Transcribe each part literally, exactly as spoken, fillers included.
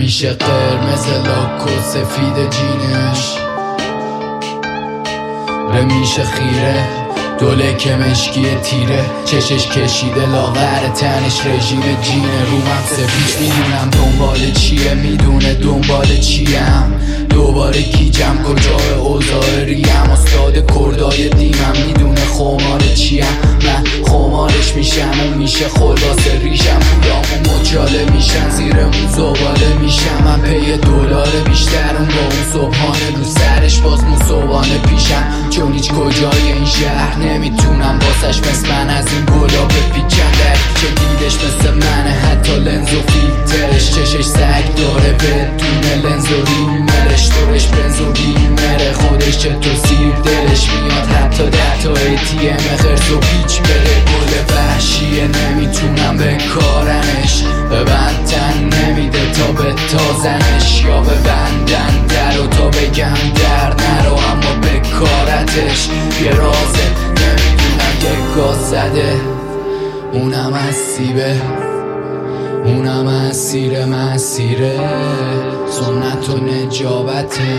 میشه قرمز لاک و سفید جینش، میشه خیره دوله که مشکی تیره، چشش کشیده لاغر تنش رژیم جینه. رومم سفیش میدونم دنبال چیه، میدونه دنبال چیم، دوباره گیجم کجای اوضاع ریم. استاد کردای دیمم میدونه خمار چیم، من خمارش میشم اون میشه خلاص ریشم. پولامو مجاله میشن زیرمون زباله میشم، من پی دلار بیشتر اون با اون صبحانه رو سرش باز مصوبانه پیشم. چون هیچ کجای این شهر نمیتونم باسش مثل من از این گلا بپیچم. در چه دیدش مثل منه حتی لنز و فیلترش، چشش سگ داره بدون لنز و ریمرش، دورش بنز و بیمره خودش چطور سیر دلش میاد حتی ده تا ای تی ام خرس و پیچ بده. گل وحشیه نمیتونم به کارنش، ببندن نمیده تا به تازنش، یا ببندن در و تا بگم در نرو اما به کارتش. یه رازه نمیدونم که گاز زده، اونم از سیبه اونم از سیر مسیره، سنت و نجابته.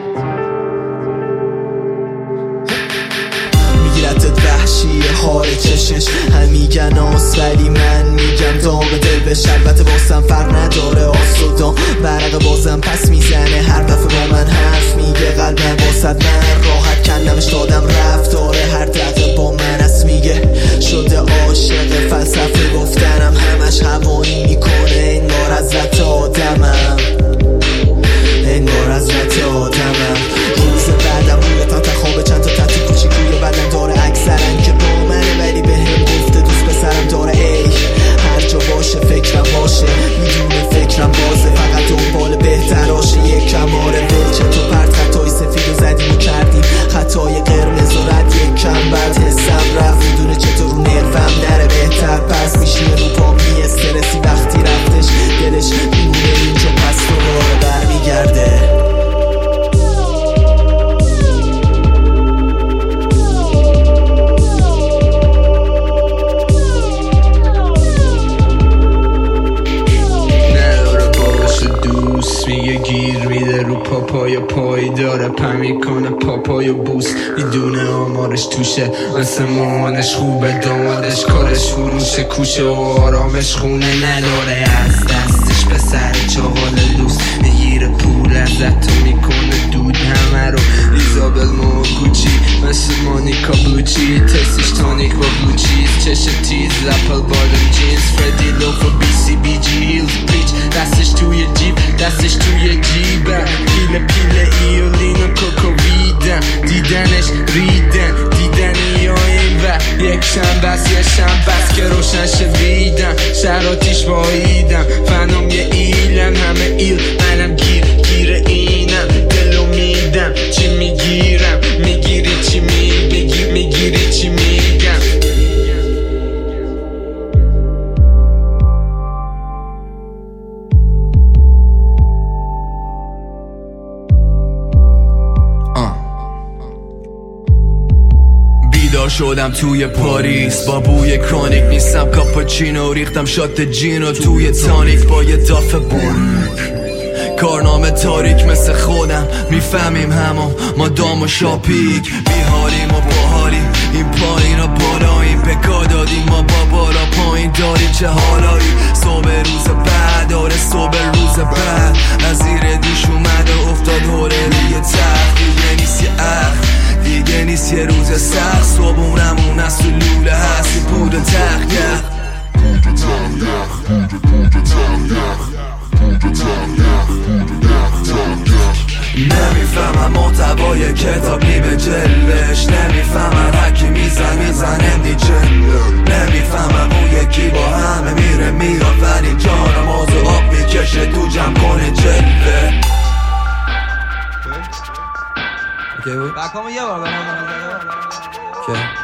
میگیرتت وحشیه حال چشش، هم میگن آس ولی من میگم داغ دل بشه. البته بازم فرق نداره آس و دام، برق بازم پس میزنه هر دفعه با من حرف میگه. قلبم باسد من راحت کندمش دادم رفت، داره هر دقیقه با من است میگه. شده عاشق فلسفه گفتنم، همش هوایی میکنه انگار از رت آدمم، انگار از رت آدمم. روز بعدم روی تن خواب چند تا تطی کوچیکوی بدن داره، اکثرن که با منه ولی به هم گفته دوست پسرم داره. ای هر جا باشه فکرم باشه، میدونه فکرم بازه، فقط دنبال بهتراشه. یک کماره بلچه تو پرت خطای سفید و زدیم و کردیم خطای قرمز و رد یک کم بعد حسم رفت. میدونه چطور رو نرفم نره بهتر پس میشیه رو پا می استرسی وقتی رفتش دلش میمونه اینجا پس دوباره برمیگرده. میگه گیر میده رو پاپای پای داره پم میکنه پاپای بوس، میدونه آمارش توشه مثل مامانش خوبه، دامادش کارش فروش کوشه و آرامش خونه نداره. از دستش به سر چهال لوس میگیره پول ازت تو میکنه دود همه رو. ایزابل موکوچی مثل مانیکا بلوچی، تستش تانیک با بلوچیز، چش تیز اپل بادم جینز، فردی لوف و بی سی بی جی هیلز پیچ، دستش توی جیب دستش توی جیبه، پیله پیله ایولین و کوکوویدن، دیدنش ریدن دیدنی یا این و یک شنبس یه شنبس که روشن شویدم، شراتیش باییدم فنام یه ایلم همه ایل منم گیر گیر اینم دلو میدم چی میگیرم میگیری چی میگی میگیری چی میگم. بیدار شدم توی پاریس با بوی کرونیک، نیستم کاپاچینو ریختم شات جینو توی تانیک با یه دافه بوریک. کارنامه تاریک مثل خودم میفهمیم همه ما دام و شاپیک، بیحالیم و باحالیم این پایین و بالاییم، بکا دادیم ما با بالا پایین داریم چه حالایی. صبح روز بعد آره صبح روز بعد از زیر دوش اومد و افتاد حوله روی تخت، دیگه نیست یه اخ دیگه نیست یه روز سخت، صبحونمون از تو لوله هست یه بود و تخت یخ نمیفهمم محتوای کتاب نیمه جلش، نمیفهمم هرکی میزن میزنه دیجل، نمیفهمم اون یکی با همه میره میاد ولی جانم آزو آب میکشه تو جمع کنه جلوه. اوکی بود؟ بکامو یه بار برم